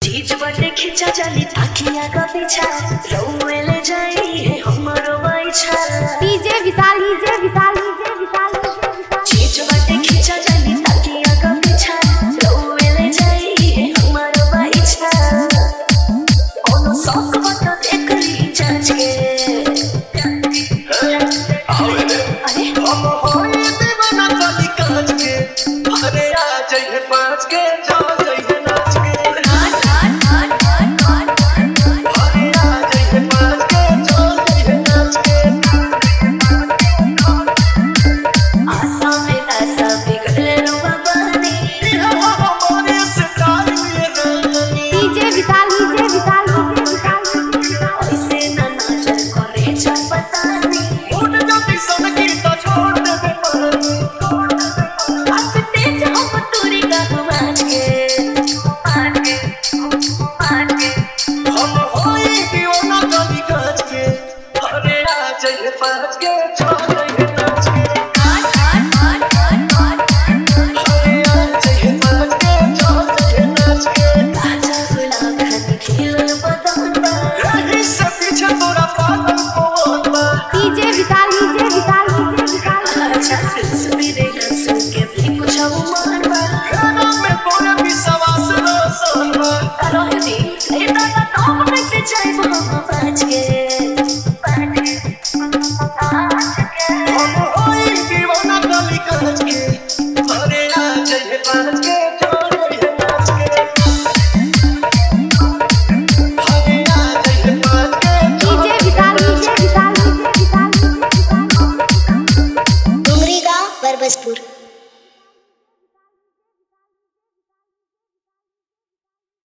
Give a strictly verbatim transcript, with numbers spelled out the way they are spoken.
चीज बड़े खिंचा जाली ताकिया का पीछा रोवे ले जाई है हमरो बाइछा DJ Vishal DJ Vishal DJ Vishal चीज बड़े खिंचा जाली ताकिया का पीछा रोवे ले जाई है हमरो बाइछा ओनो सॉक बता देख ली जांच के अरे हम होए दीवाना काली कांच के अरे आ जाइए पाँच के जा जाइए नाच के DJ Vishal DJ Vishal DJ Vishal ऐसे ना नाचर करे चल पता नहीं उठ जाती संगीत छोड़ दे बे पानी हंसते जाओ तोरी का बाज के बाज के बाज के हम होए दीवाना काली कांच के अरे आ जाइए पाँच के जा जाइए नाच के अरे आ जाइए पाँच के जा जाइए नाच के राजा गुलाब खानी खिलल बदन बा रही से पीछे तोरा पागल कौन बा DJ Vishal DJ Vishal DJ Vishal अच्छा सुबीरे सुन के भी कुछ मान बा गाना में तोरे विश्वास रोशन बा रोहिणी ए दादा नाम में से जाए हम बाज के